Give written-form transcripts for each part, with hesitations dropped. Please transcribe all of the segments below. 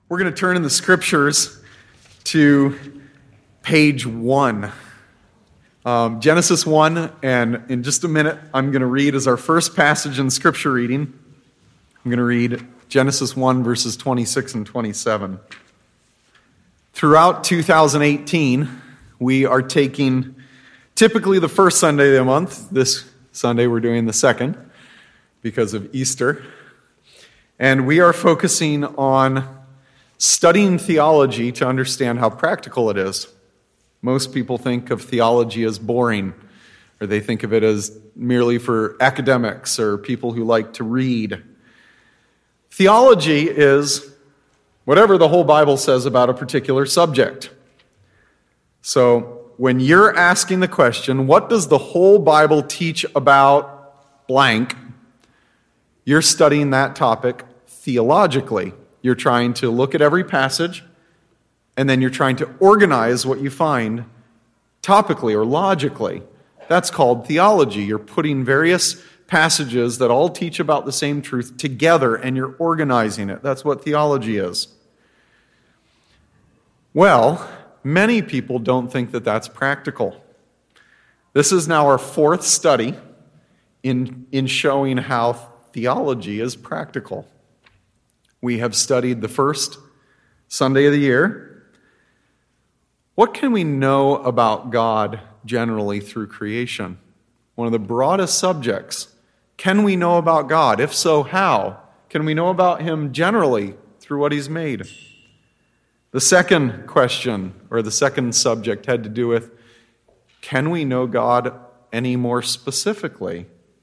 We're going to turn in the scriptures to page 1. Genesis 1, and in just a minute, I'm going to read as our first passage in scripture reading. I'm going to read Genesis 1, verses 26 and 27. Throughout 2018, we are taking typically the first Sunday of the month. This Sunday, we're doing the second because of Easter. And we are focusing on studying theology to understand how practical it is. Most people think of theology as boring, or they think of it as merely for academics or people who like to read. Theology is whatever the whole Bible says about a particular subject. So when you're asking the question, what does the whole Bible teach about blank, you're studying that topic theologically. You're trying to look at every passage, and then you're trying to organize what you find topically or logically. That's called theology. You're putting various passages that all teach about the same truth together, and you're organizing it. That's what theology is. Well, many people don't think that that's practical. This is now our fourth study in showing how theology is practical. We have studied the first Sunday of the year. What can we know about God generally through creation? One of the broadest subjects. Can we know about God? If so, how? Can we know about Him generally through what He's made? The second question, or the second subject, had to do with, can we know God any more specifically?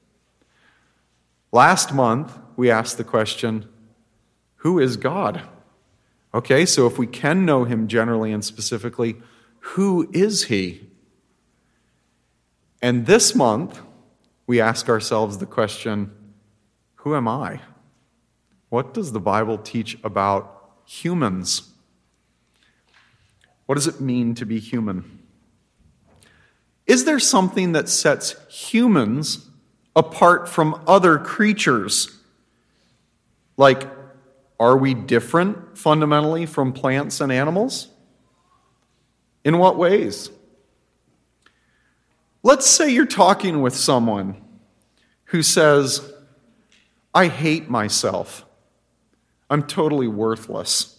Last month, we asked the question, who is God? Okay, so if we can know Him generally and specifically, who is He? And this month, we ask ourselves the question, who am I? What does the Bible teach about humans? What does it mean to be human? Is there something that sets humans apart from other creatures? Like, are we different fundamentally from plants and animals? In what ways? Let's say you're talking with someone who says, I hate myself. I'm totally worthless.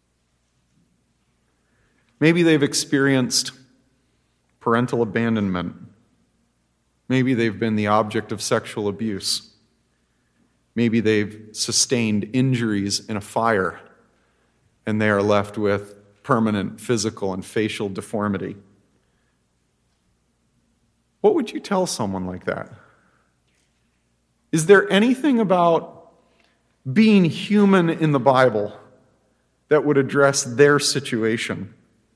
Maybe they've experienced parental abandonment. Maybe they've been the object of sexual abuse. Maybe they've sustained injuries in a fire, and they are left with permanent physical and facial deformity. What would you tell someone like that? Is there anything about being human in the Bible that would address their situation?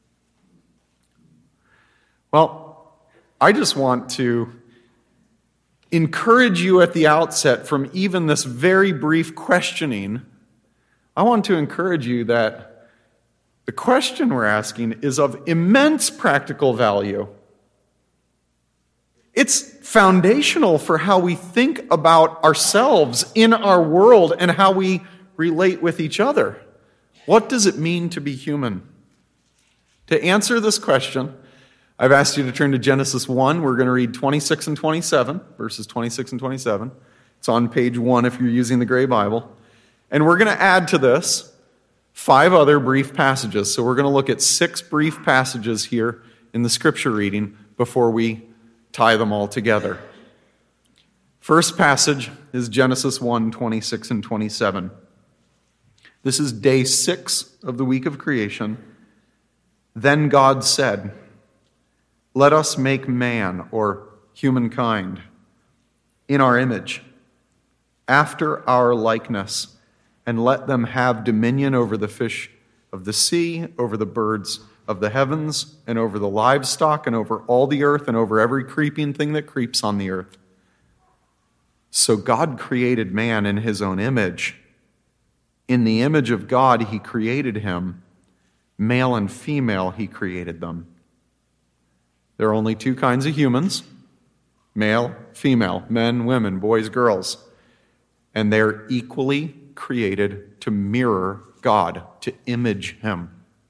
Well, I just want to encourage you at the outset from even this very brief questioning. I want to encourage you that the question we're asking is of immense practical value. It's foundational for how we think about ourselves in our world and how we relate with each other. What does it mean to be human? To answer this question, I've asked you to turn to Genesis 1. We're going to read 26 and 27, verses 26 and 27. It's on page 1 if you're using the Gray Bible. And we're going to add to this 5 other brief passages. So we're going to look at 6 brief passages here in the scripture reading before we tie them all together. First passage is Genesis 1, 26 and 27. This is day 6 of the week of creation. Then God said, let us make man, or humankind, in our image, after our likeness, and let them have dominion over the fish of the sea, over the birds of the heavens, and over the livestock, and over all the earth, and over every creeping thing that creeps on the earth. So God created man in His own image. In the image of God He created him. Male and female He created them. There are only 2 kinds of humans, male, female, men, women, boys, girls. And they're equally created to mirror God, to image him.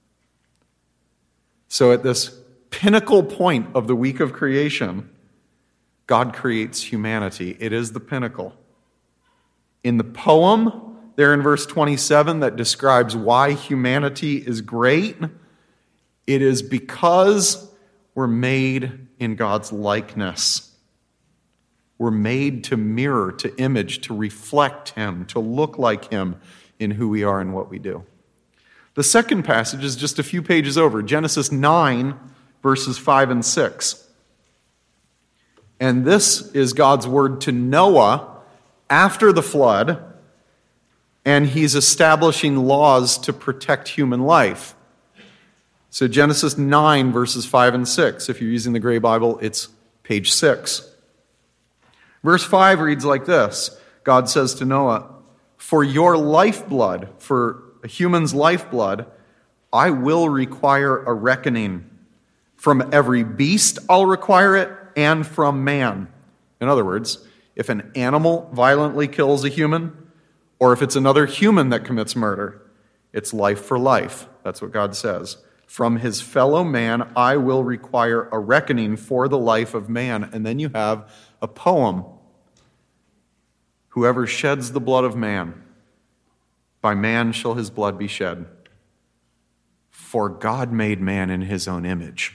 So at this pinnacle point of the week of creation, God creates humanity. It is the pinnacle. In the poem, there in verse 27, that describes why humanity is great, it is because we're made in God's likeness. We're made to mirror, to image, to reflect him, to look like him in who we are and what we do. The second passage is just a few pages over, Genesis 9, verses 5 and 6. And this is God's word to Noah after the flood, and he's establishing laws to protect human life. So Genesis 9, verses 5 and 6. If you're using the Gray Bible, it's page 6. Verse 5 reads like this. God says to Noah, "For your lifeblood, for a human's lifeblood, I will require a reckoning. From every beast I'll require it, and from man." In other words, if an animal violently kills a human, or if it's another human that commits murder, it's life for life. That's what God says. From his fellow man, I will require a reckoning for the life of man. And then you have a poem. Whoever sheds the blood of man, by man shall his blood be shed. For God made man in his own image.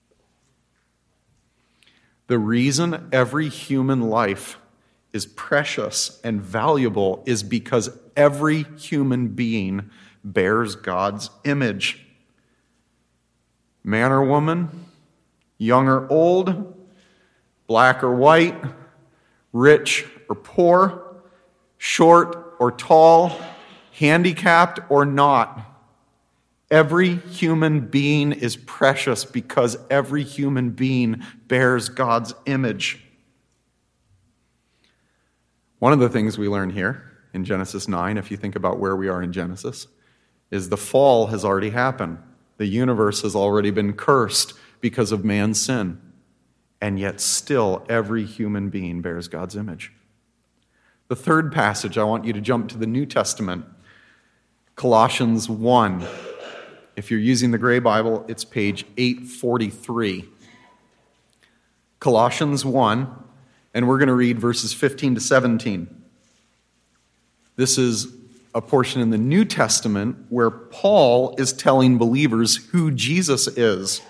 The reason every human life is precious and valuable is because every human being bears God's image. Man or woman, young or old, black or white, rich or poor, short or tall, handicapped or not. Every human being is precious because every human being bears God's image. One of the things we learn here in Genesis 9, if you think about where we are in Genesis, is the fall has already happened. The universe has already been cursed because of man's sin. And yet still every human being bears God's image. The third passage, I want you to jump to the New Testament, Colossians 1. If you're using the Gray Bible, it's page 843. Colossians 1, and we're going to read verses 15 to 17. This is a portion in the New Testament where Paul is telling believers who Jesus is.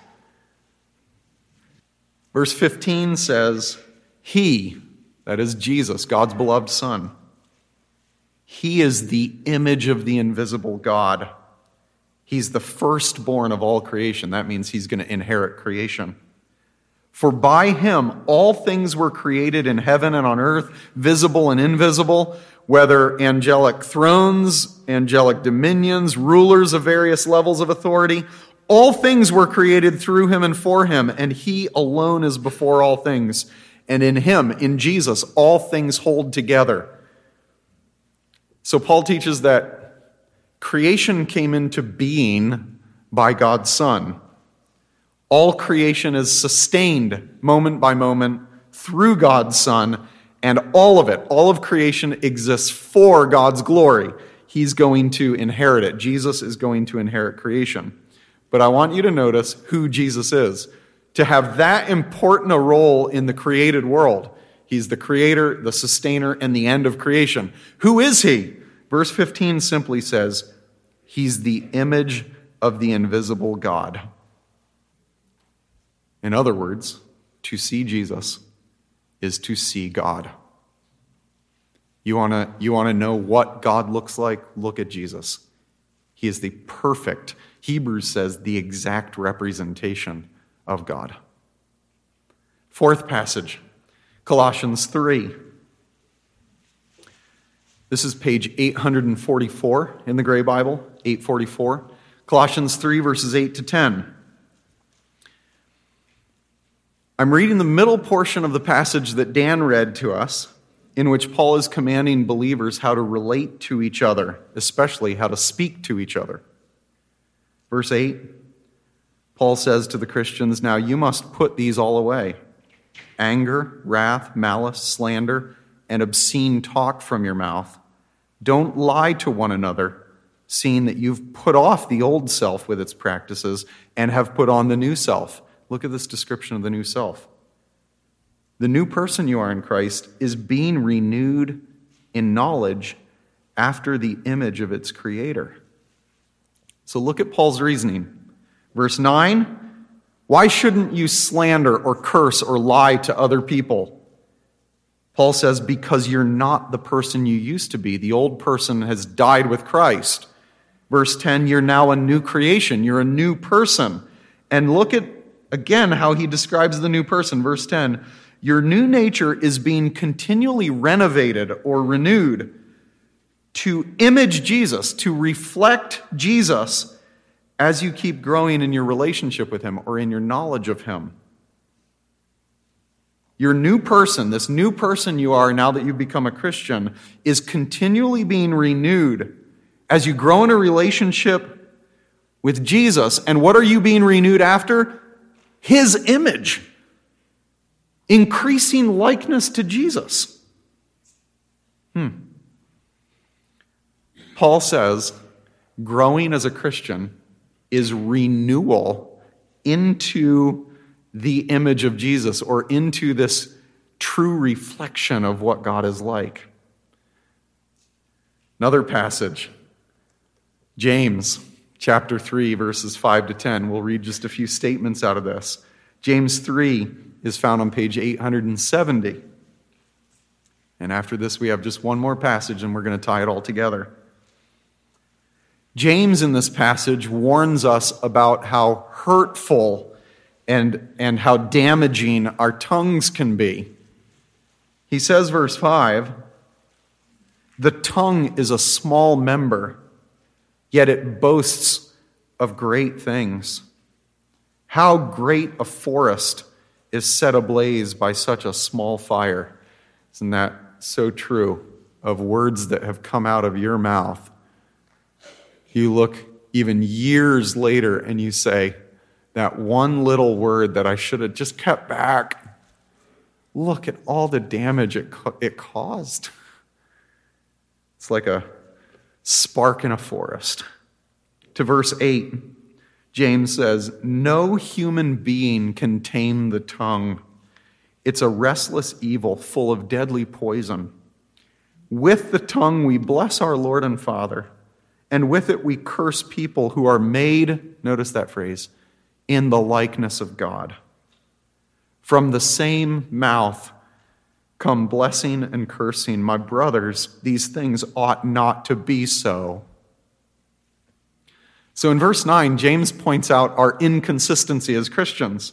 Verse 15 says, He, that is Jesus, God's beloved Son, He is the image of the invisible God. He's the firstborn of all creation. That means he's going to inherit creation. For by him all things were created in heaven and on earth, visible and invisible, whether angelic thrones, angelic dominions, rulers of various levels of authority. All things were created through him and for him, and he alone is before all things. And in him, in Jesus, all things hold together. So Paul teaches that creation came into being by God's Son. All creation is sustained moment by moment through God's Son, and all of creation exists for God's glory. He's going to inherit it. Jesus is going to inherit creation. But I want you to notice who Jesus is. To have that important a role in the created world. He's the creator, the sustainer, and the end of creation. Who is he? Verse 15 simply says, He's the image of the invisible God. In other words, to see Jesus is to see God. You want to know what God looks like? Look at Jesus. He is the perfect, Hebrews says, the exact representation of God. Fourth passage, Colossians 3. This is page 844 in the Gray Bible, 844. Colossians 3, verses 8 to 10. I'm reading the middle portion of the passage that Dan read to us, in which Paul is commanding believers how to relate to each other, especially how to speak to each other. Verse 8, Paul says to the Christians, Now you must put these all away: anger, wrath, malice, slander, and obscene talk from your mouth. Don't lie to one another, seeing that you've put off the old self with its practices and have put on the new self. Look at this description of the new self. The new person you are in Christ is being renewed in knowledge after the image of its creator. So look at Paul's reasoning. Verse 9, why shouldn't you slander or curse or lie to other people? Paul says, because you're not the person you used to be. The old person has died with Christ. Verse 10, you're now a new creation. You're a new person. And look at, again, how he describes the new person. Verse 10, your new nature is being continually renovated or renewed to image Jesus, to reflect Jesus as you keep growing in your relationship with him or in your knowledge of him. Your new person, this new person you are now that you've become a Christian, is continually being renewed as you grow in a relationship with Jesus. And what are you being renewed after? His image. Increasing likeness to Jesus. Paul says growing as a Christian is renewal into the image of Jesus, or into this true reflection of what God is like. Another passage, James chapter 3, verses 5 to 10. We'll read just a few statements out of this. James 3 is found on page 870. And after this, we have just one more passage, and we're going to tie it all together. James, in this passage, warns us about how hurtful and how damaging our tongues can be. He says, verse 5, the tongue is a small member, yet it boasts of great things. How great a forest is set ablaze by such a small fire. Isn't that so true of words that have come out of your mouth? You look even years later and you say, that one little word that I should have just kept back. Look at all the damage it caused. It's like a spark in a forest. To verse 8, James says, no human being can tame the tongue. It's a restless evil full of deadly poison. With the tongue we bless our Lord and Father, and with it we curse people who are made, notice that phrase, in the likeness of God. From the same mouth come blessing and cursing. My brothers, these things ought not to be so. So in verse 9, James points out our inconsistency as Christians.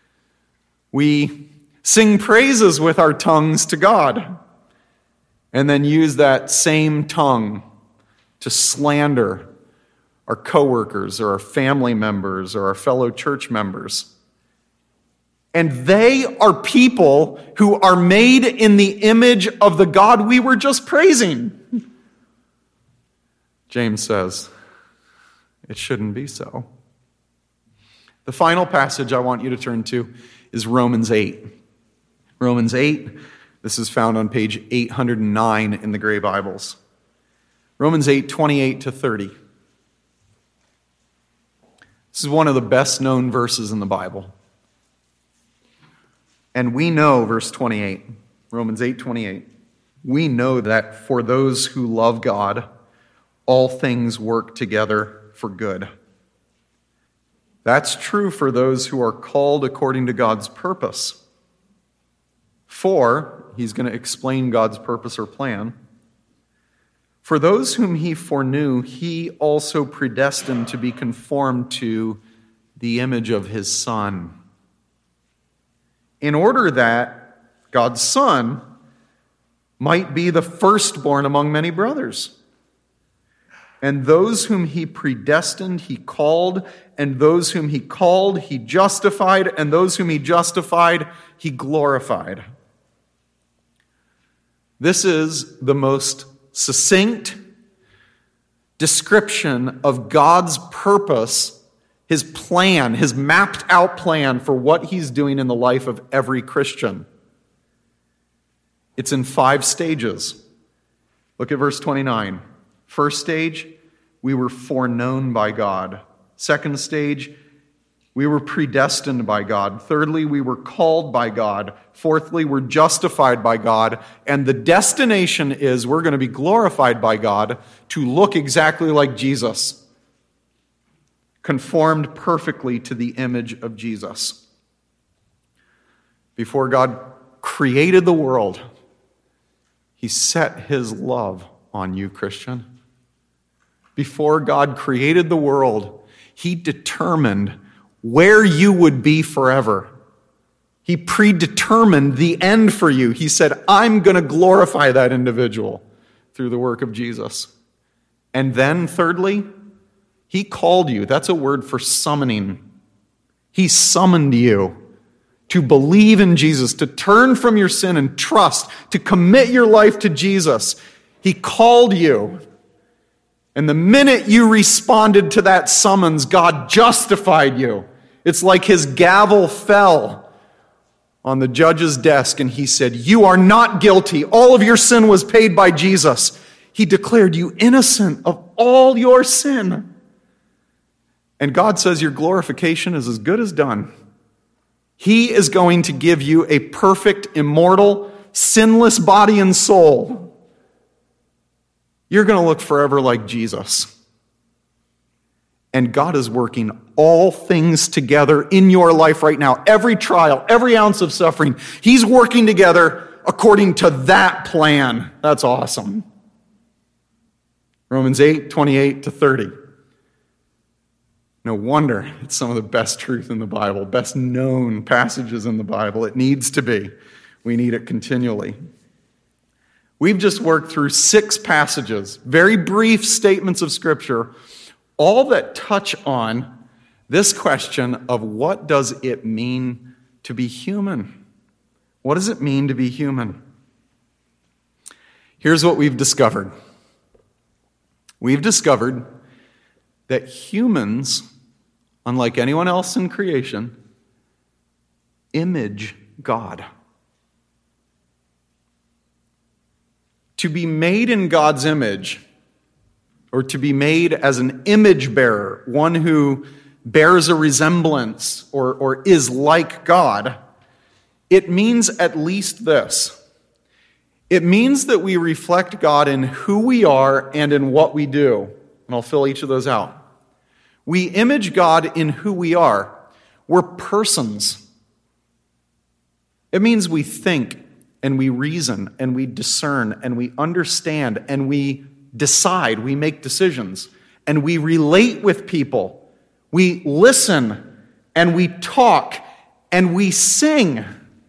We sing praises with our tongues to God, and then use that same tongue to slander our coworkers or our family members or our fellow church members. And they are people who are made in the image of the God we were just praising. James says, it shouldn't be so. The final passage I want you to turn to is Romans 8. Romans 8, this is found on page 809 in the Gray Bibles. Romans 8, 28 to 30. This is one of the best known verses in the Bible. And we know, verse 28, Romans 8:28, we know that for those who love God, all things work together for good. That's true for those who are called according to God's purpose. For, he's going to explain God's purpose or plan, for those whom he foreknew, he also predestined to be conformed to the image of his Son, in order that God's Son might be the firstborn among many brothers. And those whom he predestined, he called, and those whom he called, he justified, and those whom he justified, he glorified. This is the most succinct description of God's purpose, his plan, his mapped out plan for what he's doing in the life of every Christian. It's in 5 stages. Look at verse 29. First stage, we were foreknown by God. Second stage, we were predestined by God. Thirdly, we were called by God. Fourthly, we're justified by God. And the destination is we're going to be glorified by God to look exactly like Jesus, conformed perfectly to the image of Jesus. Before God created the world, he set his love on you, Christian. Before God created the world, he determined where you would be forever. He predetermined the end for you. He said, I'm going to glorify that individual through the work of Jesus. And then, thirdly, he called you. That's a word for summoning. He summoned you to believe in Jesus, to turn from your sin and trust, to commit your life to Jesus. He called you. And the minute you responded to that summons, God justified you. It's like his gavel fell on the judge's desk and he said, you are not guilty. All of your sin was paid by Jesus. He declared you innocent of all your sin. And God says your glorification is as good as done. He is going to give you a perfect, immortal, sinless body and soul. You're going to look forever like Jesus. And God is working all things together in your life right now. Every trial, every ounce of suffering, he's working together according to that plan. That's awesome. Romans 8:28-30. No wonder it's some of the best truth in the Bible, best known passages in the Bible. It needs to be. We need it continually. We've just worked through 6 passages, very brief statements of Scripture, all that touch on this question of what does it mean to be human? What does it mean to be human? Here's what we've discovered. We've discovered that humans, unlike anyone else in creation, image God. To be made in God's image, or to be made as an image bearer, one who bears a resemblance or is like God, it means at least this. It means that we reflect God in who we are and in what we do. And I'll fill each of those out. We image God in who we are. We're persons. It means we think and we reason and we discern and we understand and we decide, we make decisions, and we relate with people. We listen and we talk and we sing.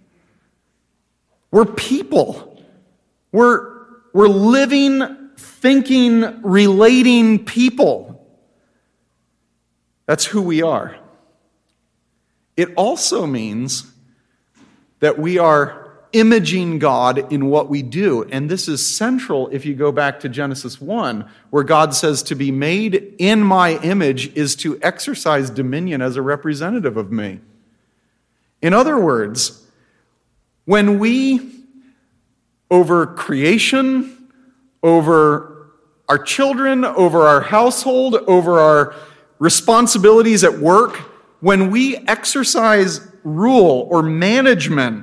We're people. We're living, thinking, relating people. That's who we are. It also means that we are imaging God in what we do. And this is central if you go back to Genesis 1, where God says to be made in my image is to exercise dominion as a representative of me. In other words, when we, over creation, over our children, over our household, over our responsibilities at work, when we exercise rule or management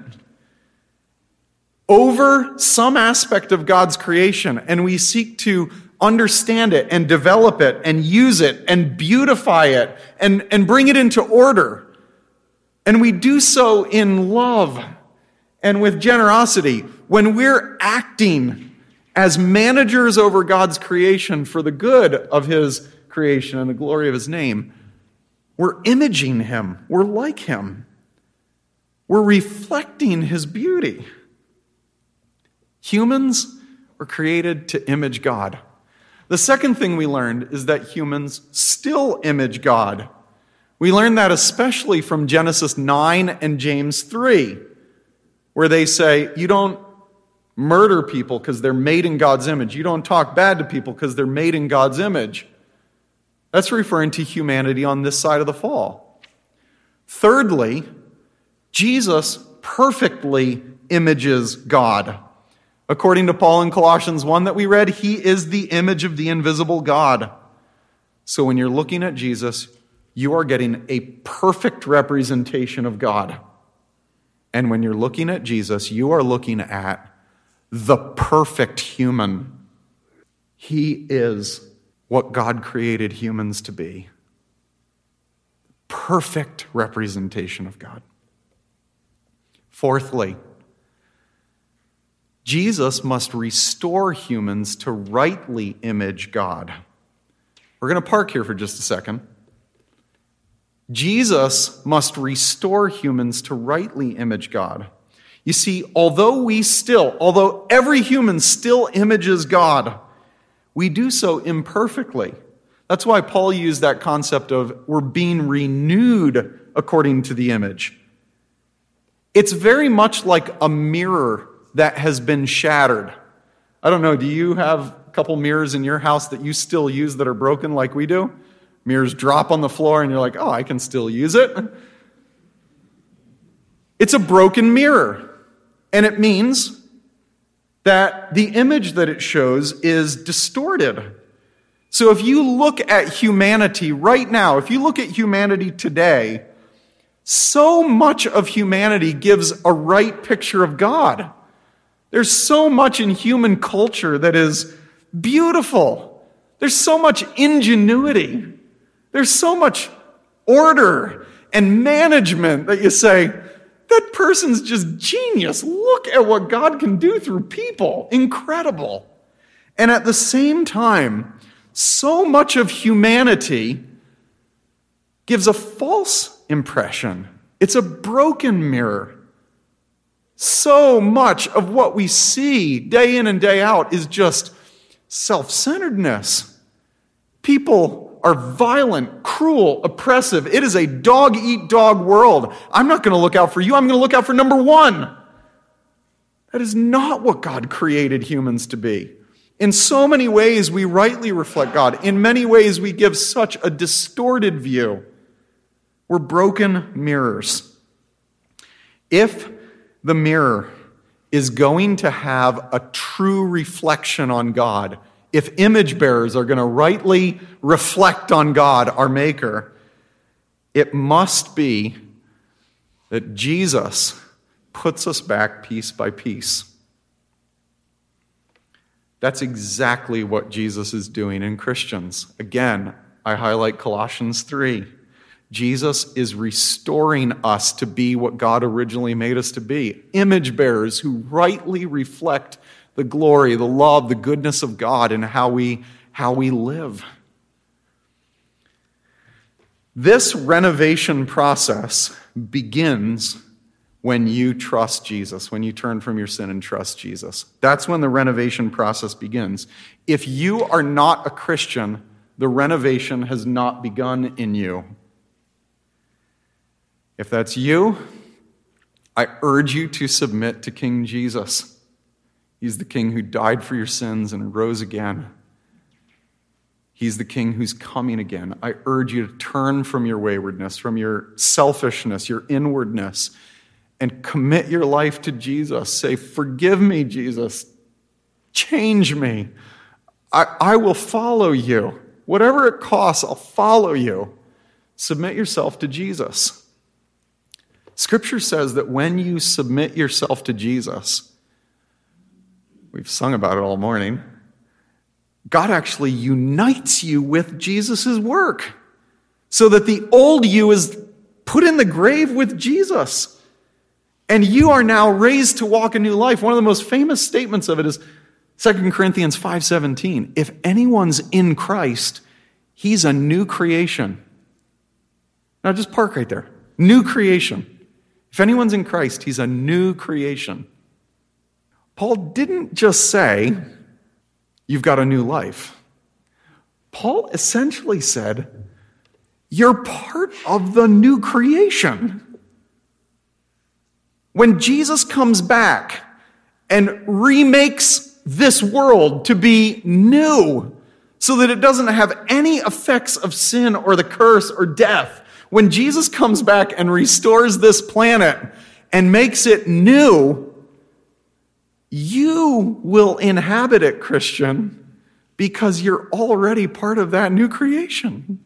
over some aspect of God's creation, and we seek to understand it and develop it and use it and beautify it and bring it into order, and we do so in love and with generosity, when we're acting as managers over God's creation for the good of his creation and the glory of his name, we're imaging him. We're like him. We're reflecting his beauty. Humans were created to image God. The second thing we learned is that humans still image God. We learned that especially from Genesis 9 and James 3, where they say, you don't murder people because they're made in God's image. You don't talk bad to people because they're made in God's image. That's referring to humanity on this side of the fall. Thirdly, Jesus perfectly images God. According to Paul in Colossians 1 that we read, he is the image of the invisible God. So when you're looking at Jesus, you are getting a perfect representation of God. And when you're looking at Jesus, you are looking at the perfect human. He is what God created humans to be. Perfect representation of God. Fourthly, Jesus must restore humans to rightly image God. We're going to park here for just a second. Jesus must restore humans to rightly image God. You see, although every human still images God, we do so imperfectly. That's why Paul used that concept of we're being renewed according to the image. It's very much like a mirror that has been shattered. I don't know, do you have a couple mirrors in your house that you still use that are broken like we do? Mirrors drop on the floor and you're like, oh, I can still use it. It's a broken mirror. And it means that the image that it shows is distorted. So if you look at humanity right now, if you look at humanity today, so much of humanity gives a right picture of God. There's so much in human culture that is beautiful. There's so much ingenuity. There's so much order and management that you say, that person's just genius. Look at what God can do through people. Incredible. And at the same time, so much of humanity gives a false impression. It's a broken mirror. So much of what we see day in and day out is just self-centeredness. People are violent, cruel, oppressive. It is a dog-eat-dog world. I'm not going to look out for you. I'm going to look out for number one. That is not what God created humans to be. In so many ways, we rightly reflect God. In many ways, we give such a distorted view. We're broken mirrors. If the mirror is going to have a true reflection on God, if image bearers are going to rightly reflect on God, our Maker, it must be that Jesus puts us back piece by piece. That's exactly what Jesus is doing in Christians. Again, I highlight Colossians 3. Jesus is restoring us to be what God originally made us to be. Image bearers who rightly reflect the glory, the love, the goodness of God in how we live. This renovation process begins when you trust Jesus, when you turn from your sin and trust Jesus. That's when the renovation process begins. If you are not a Christian, the renovation has not begun in you. If that's you, I urge you to submit to King Jesus. He's the King who died for your sins and rose again. He's the King who's coming again. I urge you to turn from your waywardness, from your selfishness, your inwardness, and commit your life to Jesus. Say, forgive me, Jesus. Change me. I will follow you. Whatever it costs, I'll follow you. Submit yourself to Jesus. Scripture says that when you submit yourself to Jesus, we've sung about it all morning, God actually unites you with Jesus' work so that the old you is put in the grave with Jesus. And you are now raised to walk a new life. One of the most famous statements of it is 2 Corinthians 5:17. If anyone's in Christ, he's a new creation. Now just park right there. New creation. If anyone's in Christ, he's a new creation. Paul didn't just say, you've got a new life. Paul essentially said, you're part of the new creation. When Jesus comes back and remakes this world to be new so that it doesn't have any effects of sin or the curse or death, when Jesus comes back and restores this planet and makes it new, you will inhabit it, Christian, because you're already part of that new creation.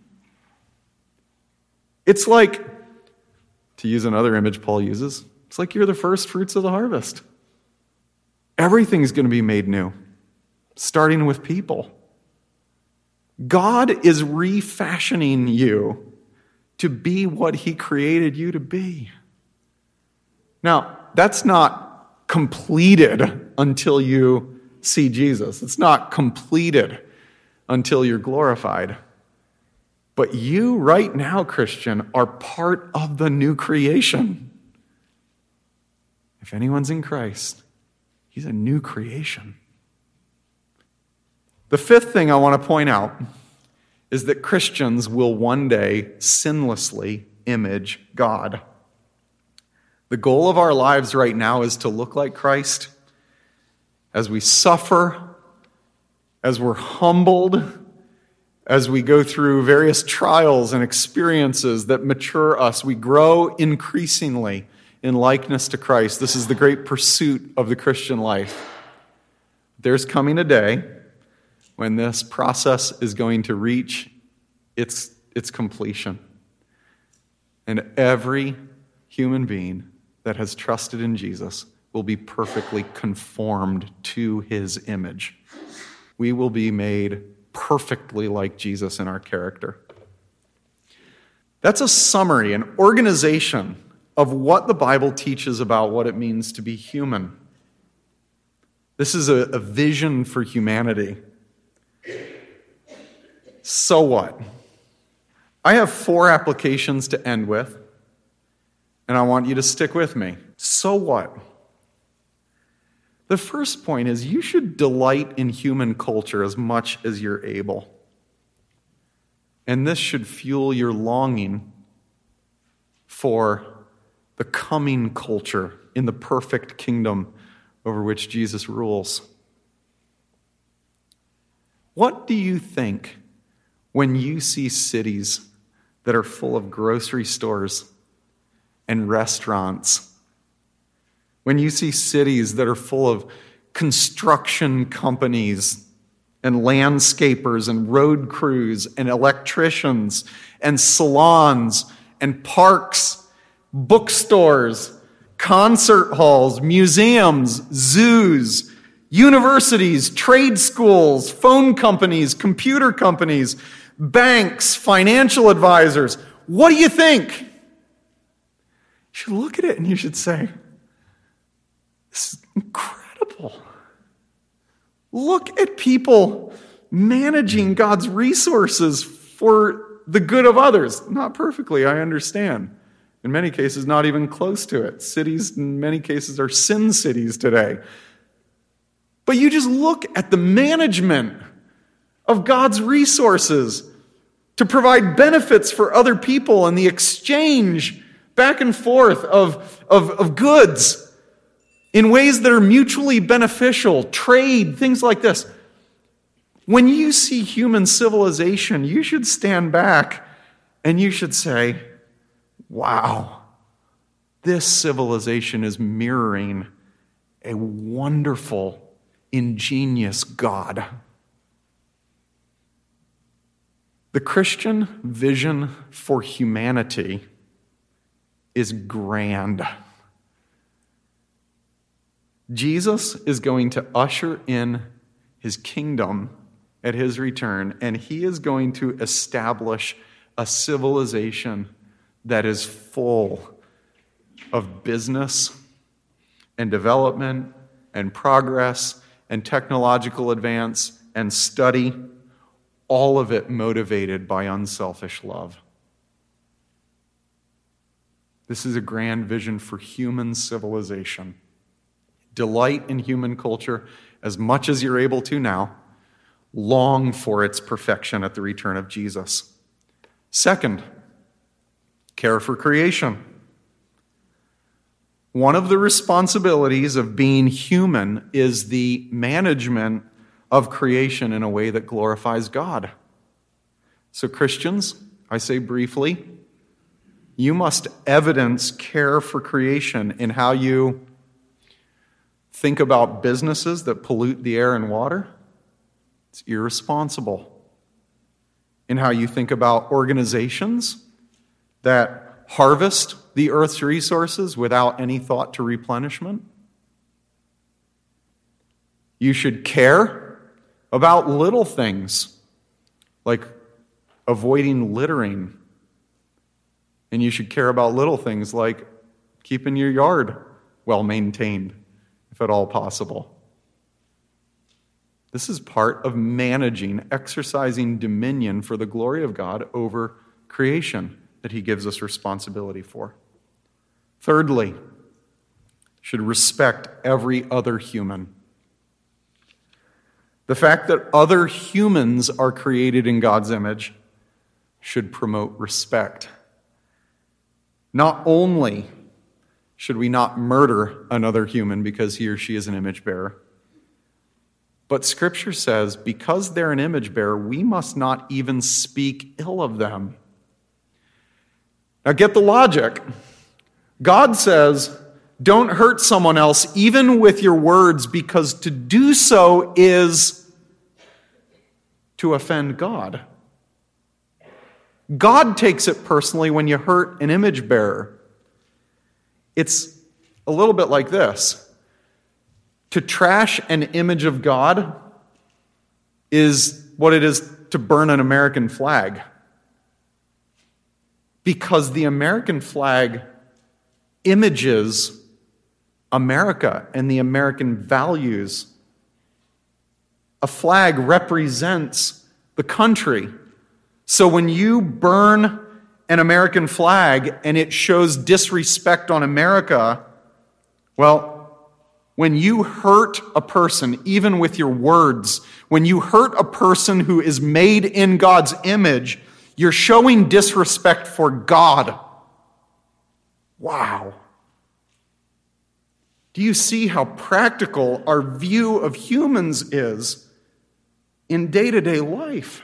It's like, to use another image Paul uses, it's like you're the first fruits of the harvest. Everything's going to be made new, starting with people. God is refashioning you to be what he created you to be. Now, that's not completed until you see Jesus. It's not completed until you're glorified. But you right now, Christian, are part of the new creation. If anyone's in Christ, he's a new creation. The fifth thing I want to point out is that Christians will one day sinlessly image God. The goal of our lives right now is to look like Christ as we suffer, as we're humbled, as we go through various trials and experiences that mature us. We grow increasingly in likeness to Christ. This is the great pursuit of the Christian life. There's coming a day when this process is going to reach its completion. And every human being that has trusted in Jesus will be perfectly conformed to his image. We will be made perfectly like Jesus in our character. That's a summary, an organization of what the Bible teaches about what it means to be human. This is a vision for humanity. So what? I have 4 applications to end with, and I want you to stick with me. So what? The first point is you should delight in human culture as much as you're able. And this should fuel your longing for the coming culture in the perfect kingdom over which Jesus rules. What do you think when you see cities that are full of grocery stores and restaurants? When you see cities that are full of construction companies and landscapers and road crews and electricians and salons and parks, bookstores, concert halls, museums, zoos, universities, trade schools, phone companies, computer companies, banks, financial advisors. What do you think? You should look at it and you should say, this is incredible. Look at people managing God's resources for the good of others. Not perfectly, I understand. In many cases, not even close to it. Cities, in many cases, are sin cities today. But you just look at the management of God's resources to provide benefits for other people and the exchange back and forth of goods in ways that are mutually beneficial, trade, things like this. When you see human civilization, you should stand back and you should say, wow, this civilization is mirroring a wonderful, ingenious God. The Christian vision for humanity is grand. Jesus is going to usher in his kingdom at his return, and he is going to establish a civilization that is full of business and development and progress and technological advance and study, all of it motivated by unselfish love. This is a grand vision for human civilization. Delight in human culture as much as you're able to now. Long for its perfection at the return of Jesus. Second, care for creation. One of the responsibilities of being human is the management of creation in a way that glorifies God. So Christians, I say briefly, you must evidence care for creation in how you think about businesses that pollute the air and water, It's irresponsible in how you think about organizations that harvest the earth's resources without any thought to replenishment. You should care about little things like avoiding littering. And you should care about little things like keeping your yard well maintained, if at all possible. This is part of managing, exercising dominion for the glory of God over creation that he gives us responsibility for. Thirdly, should respect every other human. The fact that other humans are created in God's image should promote respect. Not only should we not murder another human because he or she is an image bearer, but Scripture says because they're an image bearer, we must not even speak ill of them. Now get the logic. God says, don't hurt someone else even with your words, because to do so is to offend God. God takes it personally when you hurt an image bearer. It's a little bit like this. To trash an image of God is what it is to burn an American flag. Because the American flag images America and the American values. A flag represents the country. So when you burn an American flag and it shows disrespect on America, well, when you hurt a person, even with your words, when you hurt a person who is made in God's image, you're showing disrespect for God. Wow. Do you see how practical our view of humans is in day-to-day life?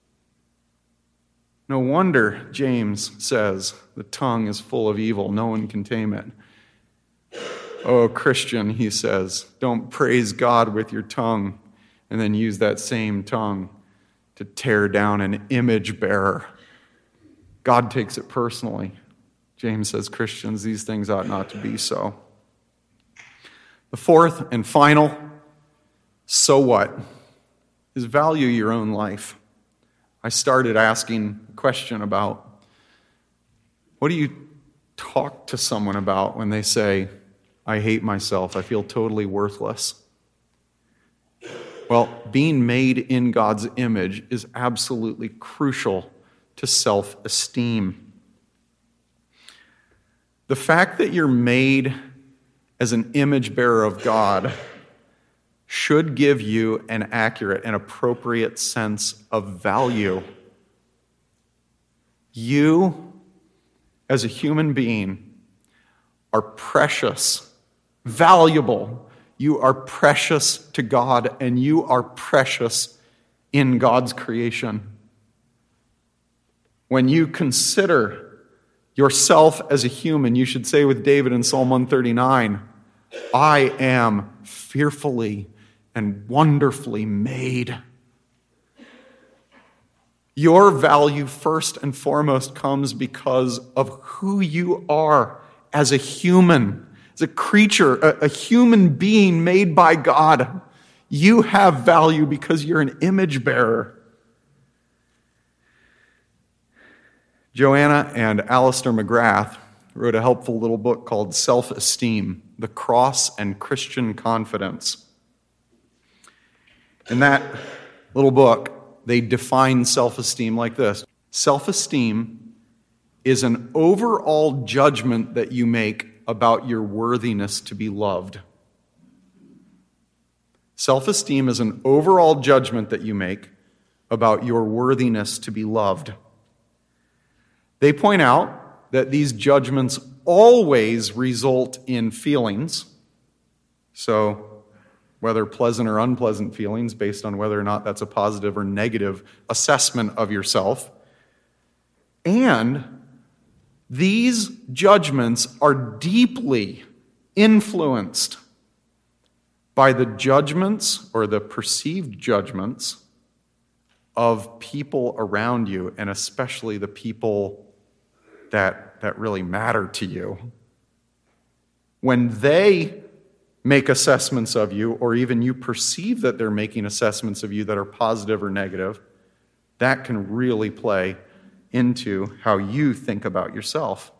No wonder James says the tongue is full of evil. No one can tame it. Oh, Christian, he says, don't praise God with your tongue and then use that same tongue to tear down an image bearer. God takes it personally. James says, Christians, these things ought not to be so. The fourth and final, so what, is value your own life. I started asking a question about, what do you talk to someone about when they say, I hate myself, I feel totally worthless? Well, being made in God's image is absolutely crucial to self-esteem. The fact that you're made as an image bearer of God should give you an accurate and appropriate sense of value. You, as a human being, are precious, valuable. You are precious to God, and you are precious in God's creation. When you consider yourself as a human, you should say with David in Psalm 139, I am fearfully and wonderfully made. Your value, first and foremost, comes because of who you are as a human, as a creature, a human being made by God. You have value because you're an image bearer. Joanna and Alistair McGrath wrote a helpful little book called Self-Esteem, The Cross and Christian Confidence. In that little book, they define self-esteem like this. Self-esteem is an overall judgment that you make about your worthiness to be loved. Self-esteem is an overall judgment that you make about your worthiness to be loved. They point out that these judgments always result in feelings. So, whether pleasant or unpleasant feelings, based on whether or not that's a positive or negative assessment of yourself. And these judgments are deeply influenced by the judgments or the perceived judgments of people around you, and especially the people that really matter to you. When they make assessments of you, or even you perceive that they're making assessments of you that are positive or negative, that can really play into how you think about yourself.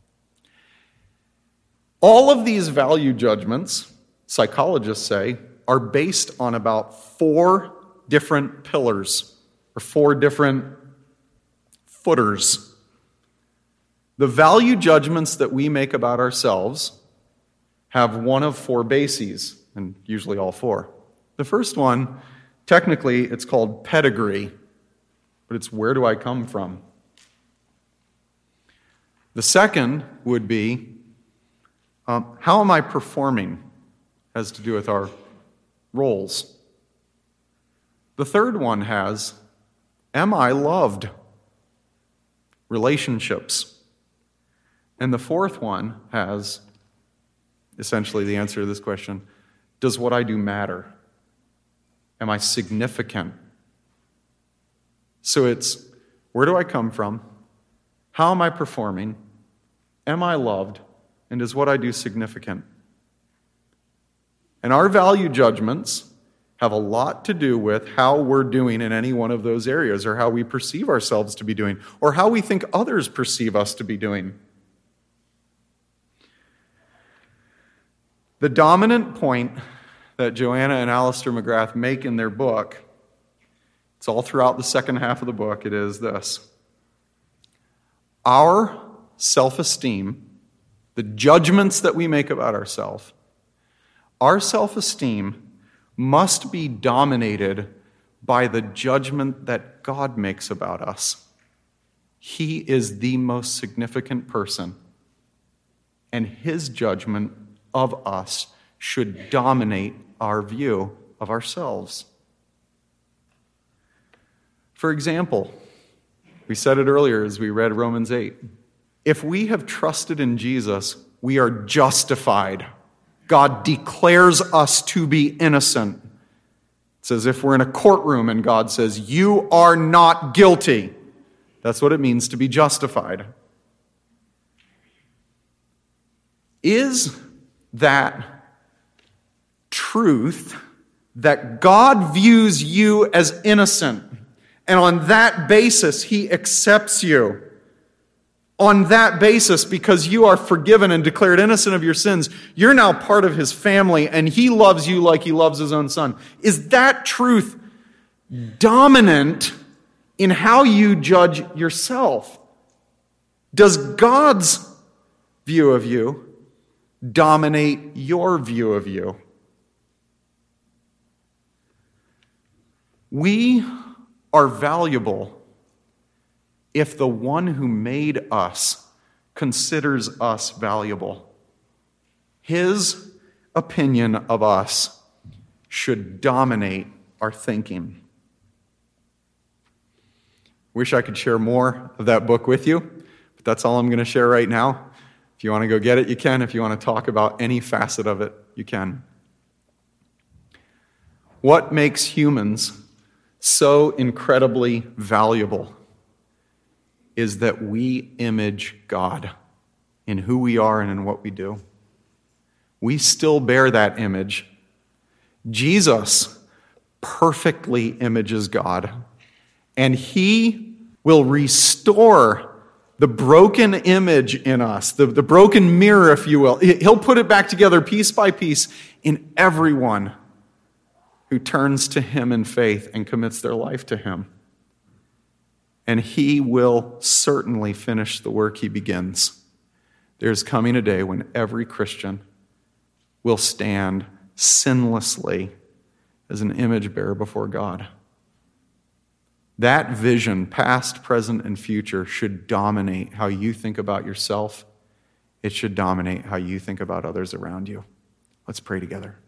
All of these value judgments, psychologists say, are based on about 4 different pillars, or 4 different footers. The value judgments that we make about ourselves have one of 4 bases, and usually all 4. The first one, technically, it's called pedigree, but it's where do I come from? The second would be, how am I performing? Has to do with our roles. The third one has, am I loved? Relationships. And the fourth one has, essentially the answer to this question, does what I do matter? Am I significant? So it's, where do I come from? How am I performing? Am I loved? And is what I do significant? And our value judgments have a lot to do with how we're doing in any one of those areas, or how we perceive ourselves to be doing, or how we think others perceive us to be doing. The dominant point that Joanna and Alistair McGrath make in their book, it's all throughout the second half of the book, it is this. Our self-esteem, the judgments that we make about ourselves, our self-esteem must be dominated by the judgment that God makes about us. He is the most significant person, and his judgment of us should dominate our view of ourselves. For example, we said it earlier as we read Romans 8. If we have trusted in Jesus, we are justified. God declares us to be innocent. It's as if we're in a courtroom and God says, you are not guilty. That's what it means to be justified. Is that truth that God views you as innocent, and on that basis he accepts you? On that basis, because you are forgiven and declared innocent of your sins, you're now part of his family, and he loves you like he loves his own son. Is that truth dominant in how you judge yourself? Does God's view of you dominate your view of you? We are valuable if the one who made us considers us valuable. His opinion of us should dominate our thinking. Wish I could share more of that book with you, but that's all I'm going to share right now. If you want to go get it, you can. If you want to talk about any facet of it, you can. What makes humans so incredibly valuable is that we image God in who we are and in what we do. We still bear that image. Jesus perfectly images God, and he will restore the broken image in us, the broken mirror, if you will. He'll put it back together piece by piece in everyone who turns to him in faith and commits their life to him. And he will certainly finish the work he begins. There's coming a day when every Christian will stand sinlessly as an image bearer before God. That vision, past, present, and future, should dominate how you think about yourself. It should dominate how you think about others around you. Let's pray together.